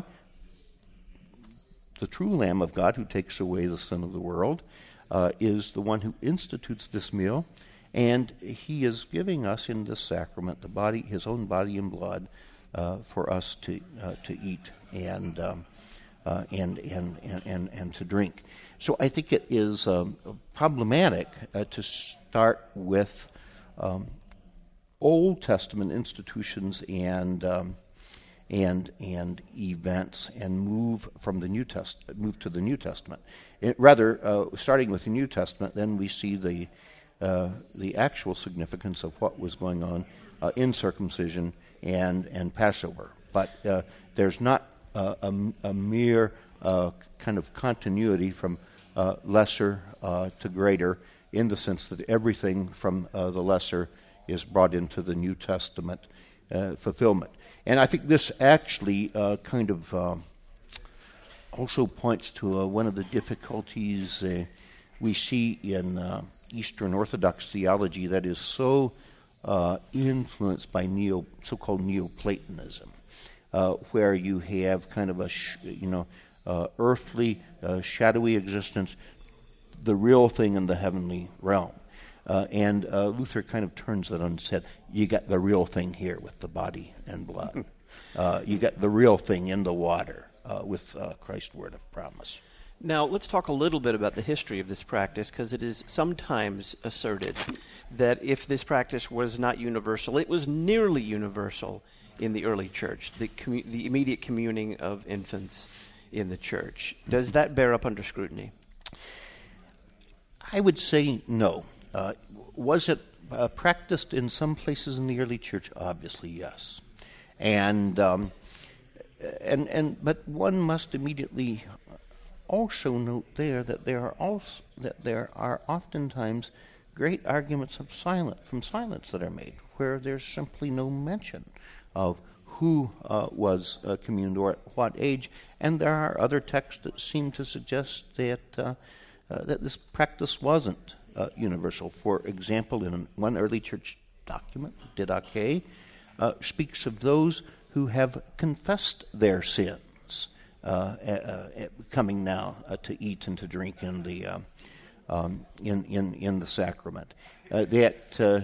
The true Lamb of God who takes away the sin of the world uh, is the one who institutes this meal, and he is giving us in this sacrament the body, his own body and blood, uh, for us to uh, to eat and, um, uh, and, and and and and to drink. So I think it is um, problematic uh, to start with um, Old Testament institutions and um, and and events and move from the New Test move to the New Testament. It, rather, uh, starting with the New Testament, then we see the uh, the actual significance of what was going on uh, in circumcision and and Passover. But uh, there's not uh, a, a mere uh, kind of continuity from uh, lesser uh, to greater, in the sense that everything from uh, the lesser is brought into the New Testament uh, fulfillment. And I think this actually uh, kind of uh, also points to uh, one of the difficulties uh, we see in uh, Eastern Orthodox theology that is so uh, influenced by neo, so-called Neoplatonism, uh, where you have kind of a, sh- you know, uh, earthly, uh, shadowy existence, the real thing in the heavenly realm. Uh, and uh, Luther kind of turns that on and said, you got the real thing here with the body and blood. Uh, you got the real thing in the water uh, with uh, Christ's word of promise. Now, let's talk a little bit about the history of this practice, because it is sometimes asserted that if this practice was not universal, it was nearly universal in the early church, the, commu- the immediate communing of infants in the church. Does that bear up under scrutiny? I would say no. Uh, was it uh, practiced in some places in the early church? Obviously, yes. And um, and and but one must immediately also note there that there are also that there are oftentimes great arguments of silent from silence that are made, where there's simply no mention of who uh, was uh, communed or at what age, and there are other texts that seem to suggest that uh, uh, that this practice wasn't uh, universal. For example, in one early church document, Didache, uh, speaks of those who have confessed their sins, uh, uh, uh, coming now uh, to eat and to drink in the uh, um, in in in the sacrament. Uh, that uh,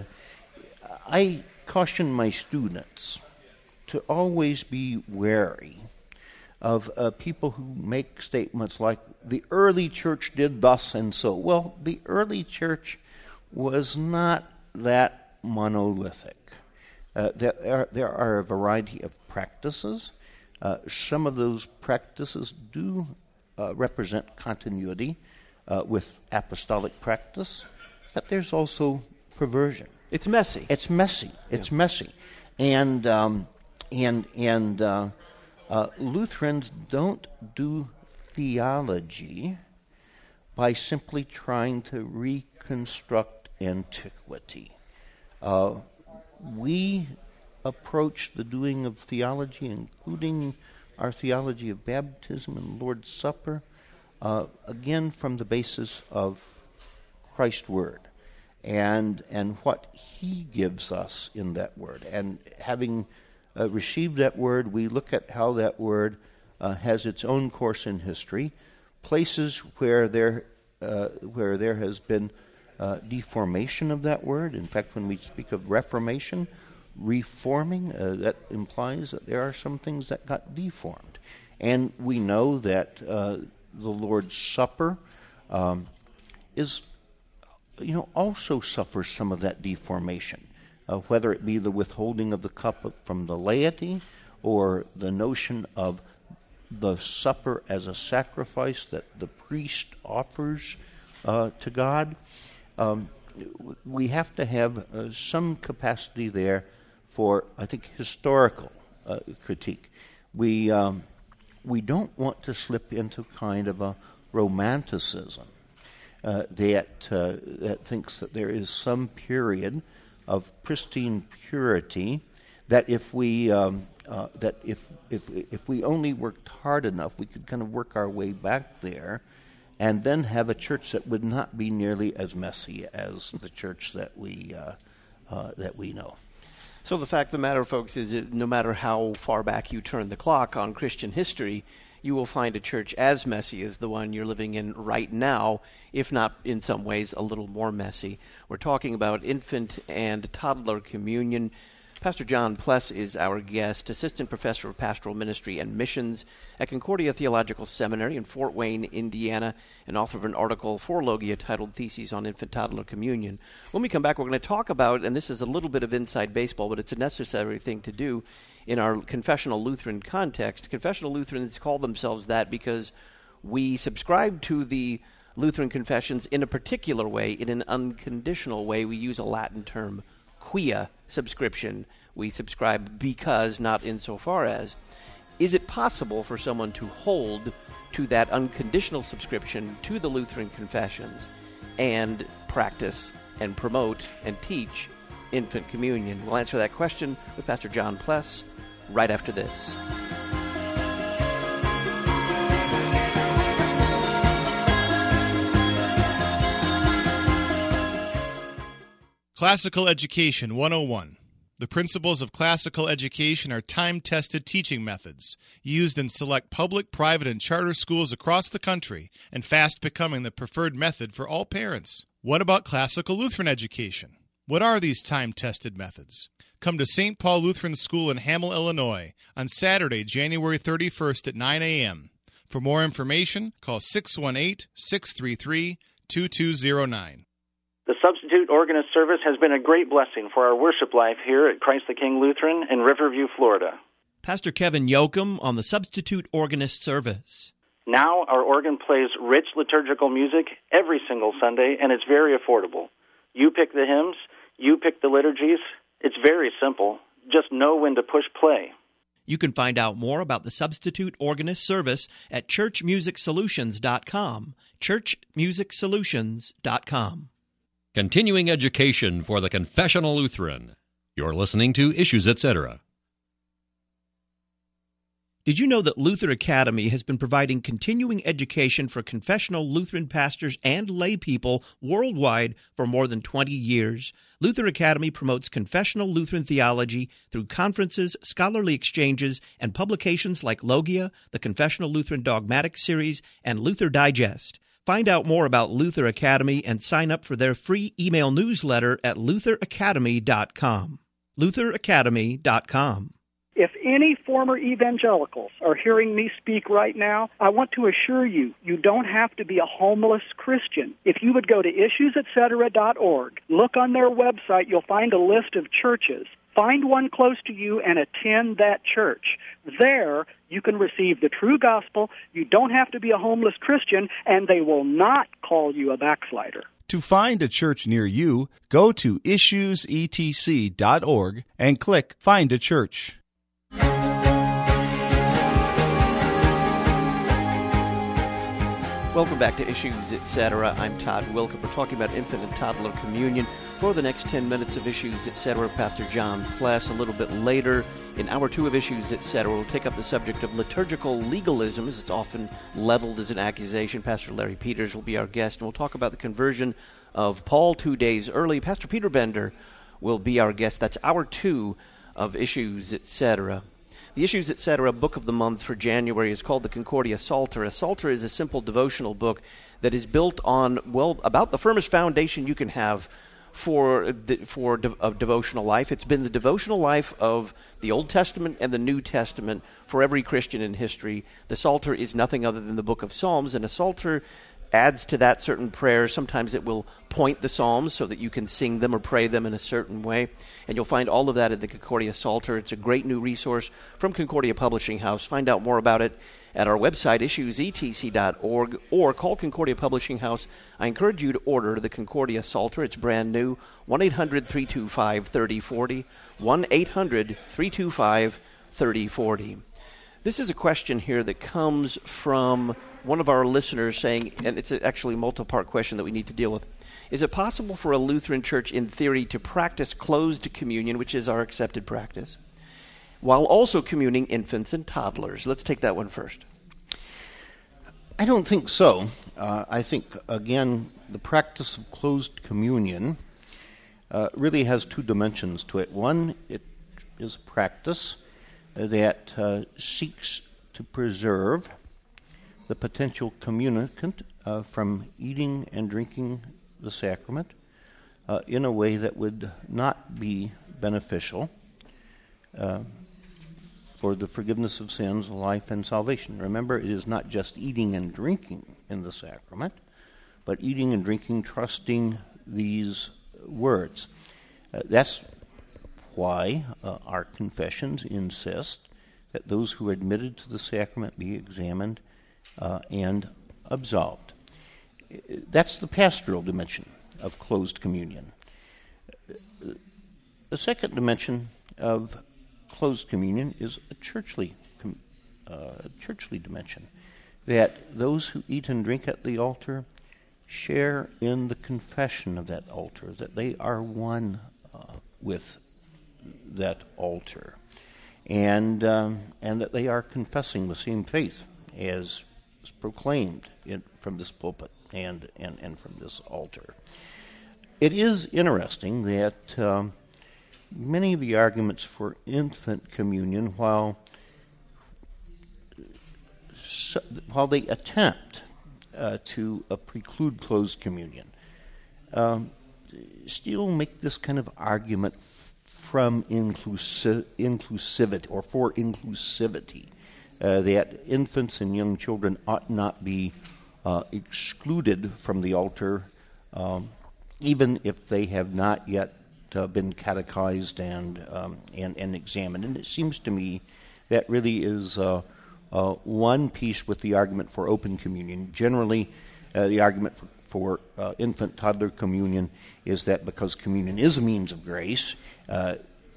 I caution my students to always be wary of uh, people who make statements like, the early church did thus and so. Well, the early church was not that monolithic. Uh, there, are, there are a variety of practices. Uh, some of those practices do uh, represent continuity uh, with apostolic practice, but there's also perversion. It's messy. It's messy. It's yeah. messy. And... Um, And and uh, uh, Lutherans don't do theology by simply trying to reconstruct antiquity. Uh, we approach the doing of theology, including our theology of baptism and Lord's Supper, uh, again from the basis of Christ's Word and and what He gives us in that Word, and having Uh, received that word, we look at how that word uh, has its own course in history, places where there uh, where there has been uh, deformation of that word. In fact, when we speak of reformation, reforming, uh, that implies that there are some things that got deformed. And we know that uh, the Lord's Supper um, is, you know, also suffers some of that deformation. Uh, whether it be the withholding of the cup from the laity or the notion of the supper as a sacrifice that the priest offers uh, to God. Um, we have to have uh, some capacity there for, I think, historical uh, critique. We um, we don't want to slip into kind of a romanticism uh, that uh, that thinks that there is some period of pristine purity that if we um, uh, that if if if we only worked hard enough, we could kind of work our way back there, and then have a church that would not be nearly as messy as the church that we uh, uh, that we know. So the fact of the matter, folks, is that no matter how far back you turn the clock on Christian history, you will find a church as messy as the one you're living in right now, if not in some ways a little more messy. We're talking about infant and toddler communion. Pastor John Pless is our guest, Assistant Professor of Pastoral Ministry and Missions at Concordia Theological Seminary in Fort Wayne, Indiana, and author of an article for Logia titled Theses on Infant-Toddler Communion. When we come back, we're going to talk about, and this is a little bit of inside baseball, but it's a necessary thing to do in our confessional Lutheran context. Confessional Lutherans call themselves that because we subscribe to the Lutheran confessions in a particular way, in an unconditional way. We use a Latin term, quia subscription. We subscribe because, not insofar as. Is it possible for someone to hold to that unconditional subscription to the Lutheran confessions and practice and promote and teach infant communion? We'll answer that question with Pastor John Pless right after this. Classical Education one oh one. The principles of classical education are time-tested teaching methods used in select public, private, and charter schools across the country and fast becoming the preferred method for all parents. What about classical Lutheran education? What are these time-tested methods? Come to Saint Paul Lutheran School in Hamel, Illinois on Saturday, January thirty-first at nine a.m. For more information, call six one eight, six three three, two two zero nine. The Substitute Organist Service has been a great blessing for our worship life here at Christ the King Lutheran in Riverview, Florida. Pastor Kevin Yoakum on the Substitute Organist Service. Now our organ plays rich liturgical music every single Sunday, and it's very affordable. You pick the hymns, you pick the liturgies. It's very simple. Just know when to push play. You can find out more about the Substitute Organist Service at church music solutions dot com. church music solutions dot com. Continuing education for the Confessional Lutheran. You're listening to Issues, et cetera. Did you know that Luther Academy has been providing continuing education for confessional Lutheran pastors and lay people worldwide for more than twenty years? Luther Academy promotes confessional Lutheran theology through conferences, scholarly exchanges, and publications like Logia, the Confessional Lutheran Dogmatic Series, and Luther Digest. Find out more about Luther Academy and sign up for their free email newsletter at luther academy dot com. luther academy dot com. If any former evangelicals are hearing me speak right now, I want to assure you, you don't have to be a homeless Christian. If you would go to issues et cetera dot org, look on their website, you'll find a list of churches. Find one close to you and attend that church. There, you can receive the true gospel. You don't have to be a homeless Christian, and they will not call you a backslider. To find a church near you, go to issues e t c dot org and click Find a Church. Welcome back to Issues, et cetera. I'm Todd Wilke. We're talking about infant and toddler communion. For the next ten minutes of Issues, et cetera, Pastor John Pless. A little bit later, in hour two of Issues, et cetera, we'll take up the subject of liturgical legalism, as it's often leveled as an accusation. Pastor Larry Peters will be our guest, and we'll talk about the conversion of Paul two days early. Pastor Peter Bender will be our guest. That's hour two of Issues, et cetera. The Issues, et cetera. book of the month for January is called the Concordia Psalter. A Psalter is a simple devotional book that is built on, well, about the firmest foundation you can have for the, for de, a devotional life. It's been the devotional life of the Old Testament and the New Testament for every Christian in history. The Psalter is nothing other than the book of Psalms, and a Psalter adds to that certain prayers. Sometimes it will point the Psalms so that you can sing them or pray them in a certain way. And you'll find all of that in the Concordia Psalter. It's a great new resource from Concordia Publishing House. Find out more about it at our website, issues e t c dot org, or call Concordia Publishing House. I encourage you to order the Concordia Psalter. It's brand new, one eight hundred three two five three oh four oh, one eight hundred three two five three oh four oh. This is a question here that comes from one of our listeners saying, and it's actually a multi-part question that we need to deal with. Is it possible for a Lutheran church, in theory, to practice closed communion, which is our accepted practice, while also communing infants and toddlers? Let's take that one first. I don't think so. Uh, I think, again, the practice of closed communion uh, really has two dimensions to it. One, it is a practice that uh, seeks to preserve the potential communicant uh, from eating and drinking the sacrament uh, in a way that would not be beneficial uh, for the forgiveness of sins, life, and salvation. Remember, it is not just eating and drinking in the sacrament, but eating and drinking, trusting these words. Uh, that's why uh, our confessions insist that those who are admitted to the sacrament be examined uh, and absolved. That's the pastoral dimension of closed communion. The second dimension of closed communion is a churchly, uh, churchly dimension, that those who eat and drink at the altar share in the confession of that altar, that they are one uh, with that altar, and um, and that they are confessing the same faith as is proclaimed in, from this pulpit and, and, and from this altar. It is interesting that um, many of the arguments for infant communion, while so, while they attempt uh, to uh, preclude closed communion, um, still make this kind of argument f- from inclusi- inclusivity or for inclusivity, uh, that infants and young children ought not be uh, excluded from the altar, um, even if they have not yet uh, been catechized and, um, and and examined. And it seems to me that really is uh, uh, one piece with the argument for open communion. Generally, uh, the argument for for uh, infant toddler communion is that because communion is a means of grace, uh,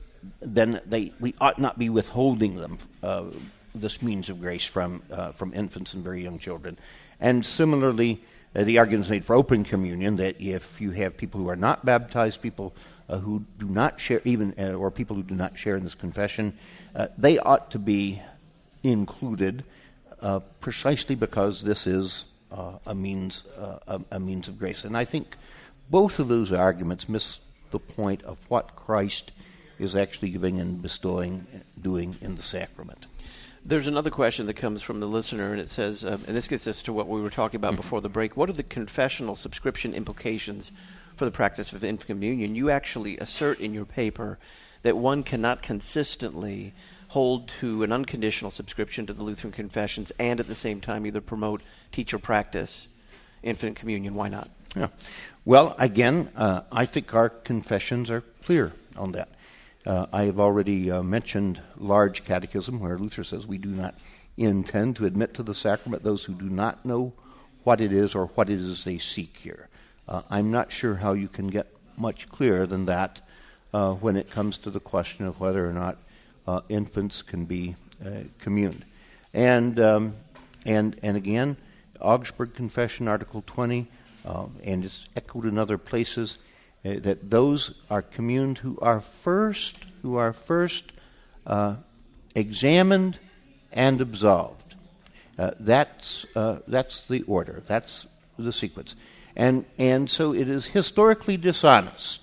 then they we ought not be withholding them uh, this means of grace from uh, from infants and very young children. And similarly, uh, the argument is made for open communion, that if you have people who are not baptized, people uh, who do not share, even uh, or people who do not share in this confession, uh, they ought to be included uh, precisely because this is Uh, a means uh, a, a means of grace. And I think both of those arguments miss the point of what Christ is actually giving and bestowing, doing in the sacrament. There's another question that comes from the listener, and it says, uh, and this gets us to what we were talking about before the break, what are the confessional subscription implications for the practice of infant communion? You actually assert in your paper that one cannot consistently hold to an unconditional subscription to the Lutheran confessions and at the same time either promote, teach, or practice infant communion. Why not? Yeah. Well, again, uh, I think our confessions are clear on that. Uh, I have already uh, mentioned large catechism, where Luther says we do not intend to admit to the sacrament those who do not know what it is or what it is they seek here. Uh, I'm not sure how you can get much clearer than that uh, when it comes to the question of whether or not Uh, infants can be uh, communed. And, um, and and again, Augsburg Confession, Article twenty, uh, and it's echoed in other places, uh, that those are communed who are first, who are first uh, examined and absolved. Uh, that's uh, that's the order. That's the sequence. And and so it is historically dishonest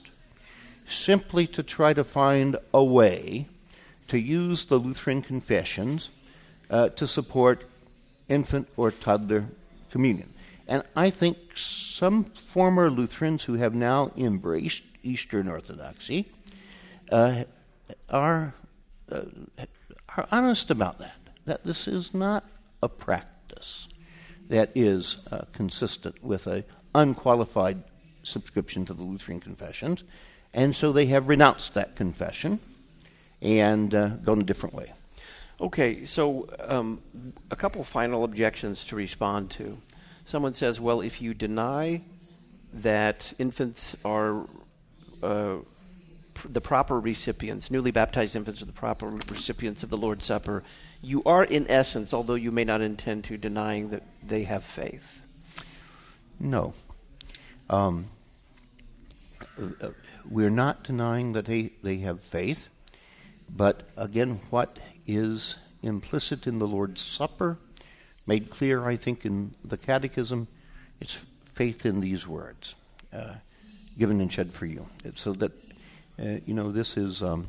simply to try to find a way to use the Lutheran confessions uh, to support infant or toddler communion. And I think some former Lutherans who have now embraced Eastern Orthodoxy uh, are, uh, are honest about that, that this is not a practice that is uh, consistent with an unqualified subscription to the Lutheran confessions, and so they have renounced that confession and uh, gone a different way. Okay, so um, a couple final objections to respond to. Someone says, well, if you deny that infants are uh, pr- the proper recipients, newly baptized infants are the proper recipients of the Lord's Supper, you are in essence, although you may not intend to, denying that they have faith. No. Um, uh, we're not denying that they, they have faith, but again, what is implicit in the Lord's Supper, made clear, I think, in the Catechism, it's faith in these words, uh, given and shed for you. It's so that, uh, you know, this is um,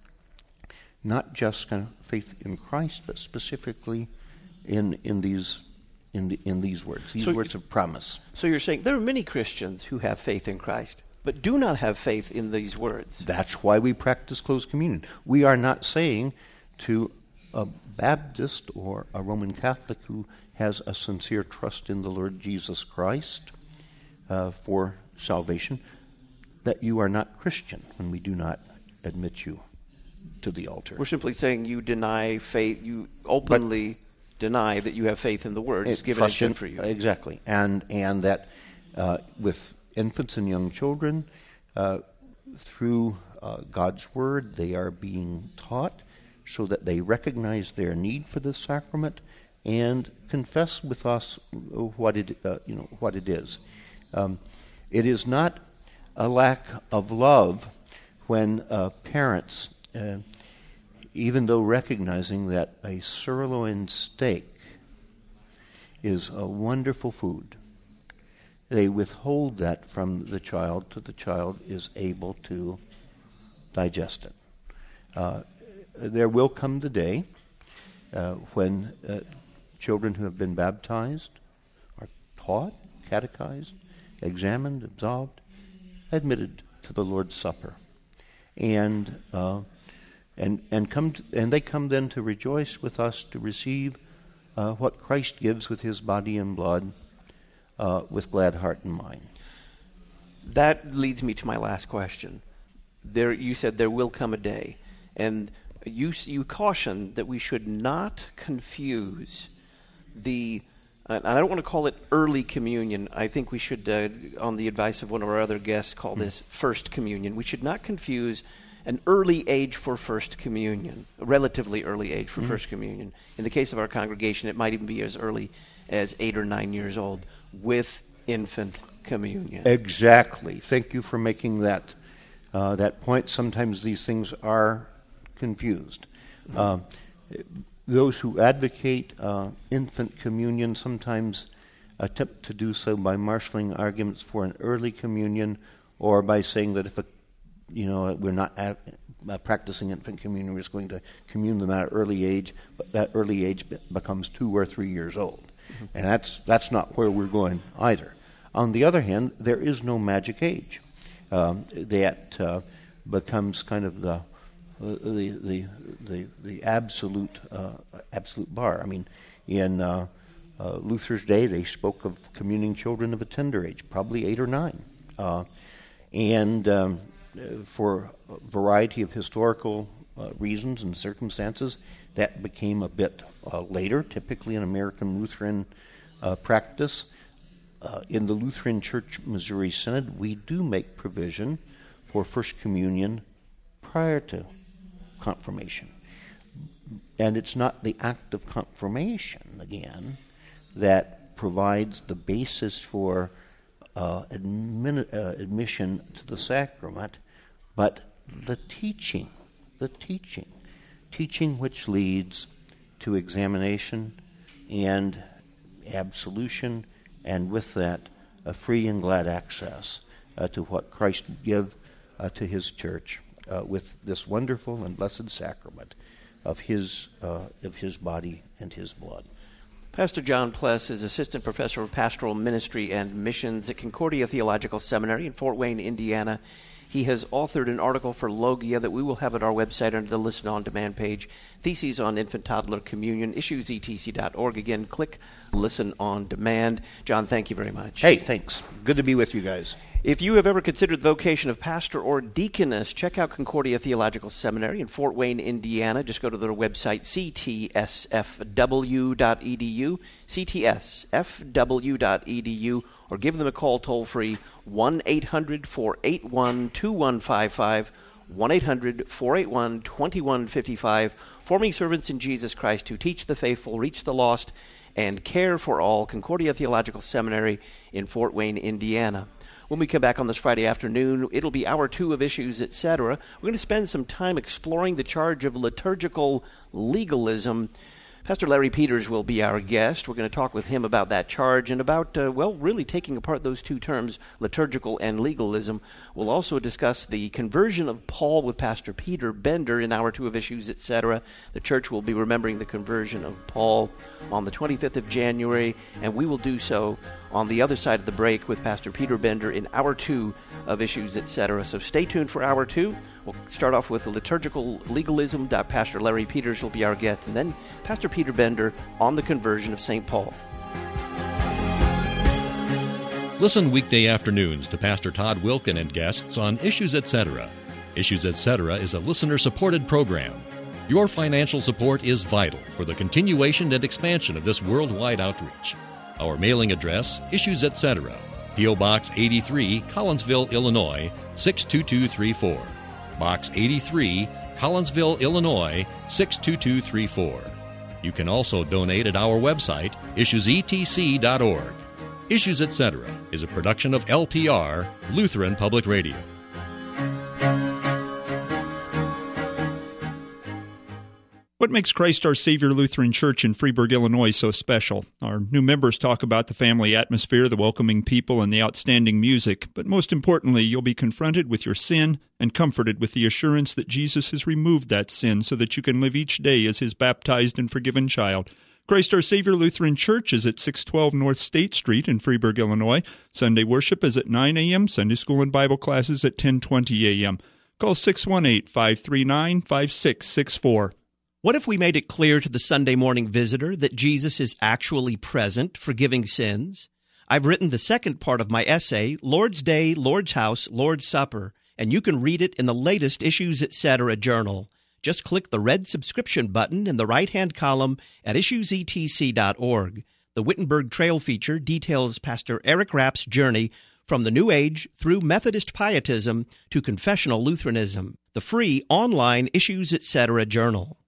not just kind of faith in Christ, but specifically in in these in the, in these words, these so, words of promise. So you're saying there are many Christians who have faith in Christ, but do not have faith in these words. That's why we practice closed communion. We are not saying to a Baptist or a Roman Catholic who has a sincere trust in the Lord Jesus Christ uh, for salvation that you are not Christian when we do not admit you to the altar. We're simply saying you deny faith, you openly but, deny that you have faith in the words given and shed for you. Exactly. And, and that uh, with infants and young children, uh, through uh, God's Word, they are being taught so that they recognize their need for this sacrament and confess with us what it, uh, you know, what it is. Um, it is not a lack of love when uh, parents, uh, even though recognizing that a sirloin steak is a wonderful food, they withhold that from the child till the child is able to digest it. Uh, there will come the day uh, when uh, children who have been baptized are taught, catechized, examined, absolved, admitted to the Lord's Supper, and uh, and and come to, and they come then to rejoice with us to receive uh, what Christ gives with His body and blood, uh, with glad heart and mind. That leads me to my last question. There, you said there will come a day, and you you caution that we should not confuse the. And I don't want to call it early communion. I think we should, uh, on the advice of one of our other guests, call this first communion. We should not confuse an early age for first communion, a relatively early age for mm-hmm. first communion. In the case of our congregation, it might even be as early as eight or nine years old, with infant communion. Exactly. Thank you for making that uh, that point. Sometimes these things are confused. Mm-hmm. Uh, Those who advocate uh, infant communion sometimes attempt to do so by marshaling arguments for an early communion, or by saying that if a, you know, we're not at, uh, practicing infant communion, we're just going to commune them at an early age, but that early age be- becomes two or three years old, mm-hmm. and that's that's not where we're going either. On the other hand, there is no magic age um, that uh, becomes kind of the The, the the the absolute uh, absolute bar. I mean, in uh, uh, Luther's day, they spoke of communing children of a tender age, probably eight or nine, uh, and um, for a variety of historical uh, reasons and circumstances, that became a bit uh, later. Typically, in American Lutheran uh, practice, uh, in the Lutheran Church Missouri Synod, we do make provision for First Communion prior to confirmation. And it's not the act of confirmation, again, that provides the basis for uh, admin, uh, admission to the sacrament, but the teaching, the teaching, teaching which leads to examination and absolution, and with that, a free and glad access uh, to what Christ would give uh, to His church. Uh, with this wonderful and blessed sacrament of his uh, of his body and his blood. Pastor John Pless is Assistant Professor of Pastoral Ministry and Missions at Concordia Theological Seminary in Fort Wayne, Indiana. He has authored an article for Logia that we will have at our website under the Listen On Demand page, Theses on Infant Toddler Communion, issues e t c dot org. Again, click Listen On Demand. John, thank you very much. Hey, thanks. Good to be with you guys. If you have ever considered the vocation of pastor or deaconess, check out Concordia Theological Seminary in Fort Wayne, Indiana. Just go to their website, c t s f w dot e d u, c t s f w dot e d u, or give them a call toll-free, one eight hundred, four eight one, two one five five, one eight hundred, four eight one, two one five five, forming servants in Jesus Christ who teach the faithful, reach the lost, and care for all. Concordia Theological Seminary in Fort Wayne, Indiana. When we come back on this Friday afternoon, it'll be hour two of Issues, et cetera. We're going to spend some time exploring the charge of liturgical legalism. Pastor Larry Peters will be our guest. We're going to talk with him about that charge and about, uh, well, really taking apart those two terms, liturgical and legalism. We'll also discuss the conversion of Paul with Pastor Peter Bender in hour two of Issues, et cetera. The church will be remembering the conversion of Paul on the twenty-fifth of January, and we will do so on the other side of the break with Pastor Peter Bender in hour two of Issues, et cetera. So stay tuned for hour two. We'll start off with the liturgical legalism. Pastor Larry Peters will be our guest, and then Pastor Peter Bender on the conversion of Saint Paul. Listen weekday afternoons to Pastor Todd Wilkin and guests on Issues, et cetera. Issues, et cetera is a listener-supported program. Your financial support is vital for the continuation and expansion of this worldwide outreach. Our mailing address, Issues, et cetera. P O. Box eighty-three, Collinsville, Illinois, six two two three four. Box eighty-three, Collinsville, Illinois, six two two three four. You can also donate at our website, issues e t c dot org. Issues, et cetera is a production of L P R, Lutheran Public Radio. What makes Christ Our Savior Lutheran Church in Freeburg, Illinois so special? Our new members talk about the family atmosphere, the welcoming people, and the outstanding music. But most importantly, you'll be confronted with your sin and comforted with the assurance that Jesus has removed that sin so that you can live each day as His baptized and forgiven child. Christ Our Savior Lutheran Church is at six twelve North State Street in Freeburg, Illinois. Sunday worship is at nine a.m., Sunday school and Bible classes at ten twenty a.m. Call six one eight, five three nine, five six six four. What if we made it clear to the Sunday morning visitor that Jesus is actually present, forgiving sins? I've written the second part of my essay, Lord's Day, Lord's House, Lord's Supper, and you can read it in the latest Issues, et cetera journal. Just click the red subscription button in the right-hand column at issues e t c dot org. The Wittenberg Trail feature details Pastor Eric Rapp's journey from the New Age through Methodist pietism to confessional Lutheranism. The free online Issues, et cetera journal.